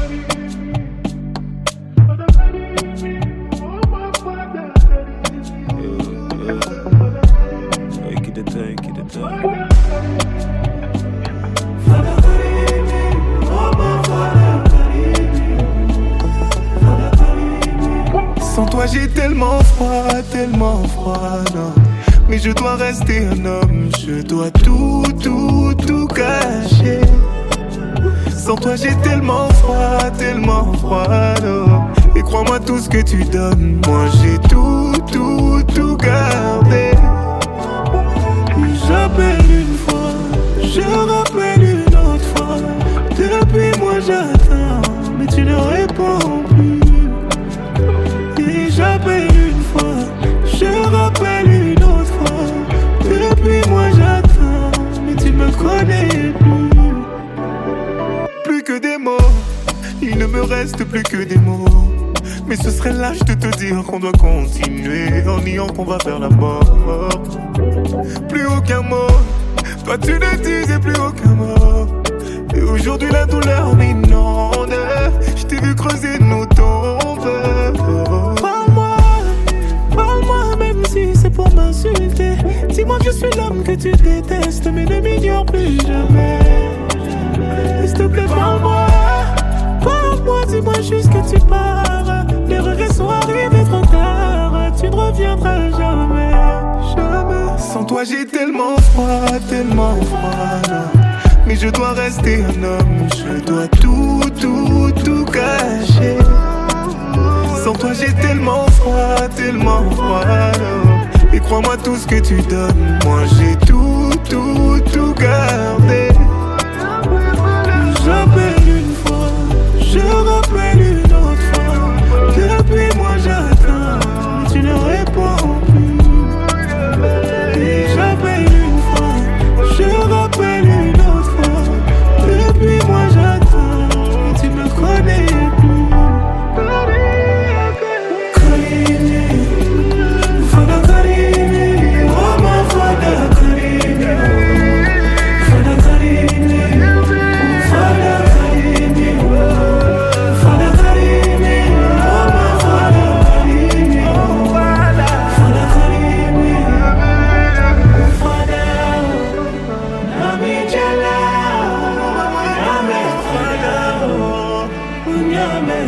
Sans toi j'ai tellement froid, non. Mais je dois rester un homme, je dois tout cacher. Sans toi j'ai tellement froid, non. Et crois-moi tout ce que tu donnes, moi j'ai tout gardé. J'appelle une fois, je rappelle une autre fois. Depuis moi j'attends, mais tu ne réponds plus. Et j'appelle une fois, je rappelle une autre fois. Depuis moi j'attends, mais tu ne me connais plus. Plus que des mots, il ne me reste plus que des mots. Mais ce serait lâche de te dire qu'on doit continuer en niant qu'on va faire la mort. Plus aucun mot, toi tu ne disais plus aucun mot. Et aujourd'hui la douleur m'inonde. Je t'ai vu creuser nos tombes. Parle-moi même si c'est pour m'insulter. Dis-moi que je suis l'homme que tu détestes, mais ne m'ignore plus jamais. S'il te plaît parle-moi, dis-moi juste que tu pars. Les regrets sont arrivés trop tard. Tu ne reviendras jamais. Sans toi j'ai tellement froid, mais je dois rester un homme. Je dois tout cacher. Sans toi j'ai tellement froid, et crois-moi tout ce que tu donnes, moi j'ai tout gardé. J'appelle une fois, je rappelle une autre fois. Depuis moi j'attends, mais tu ne réponds plus. Et j'appelle une fois, je rappelle une autre fois. Depuis moi j'attends, mais tu me connais plus.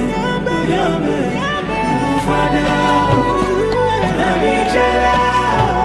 Fada, Fada,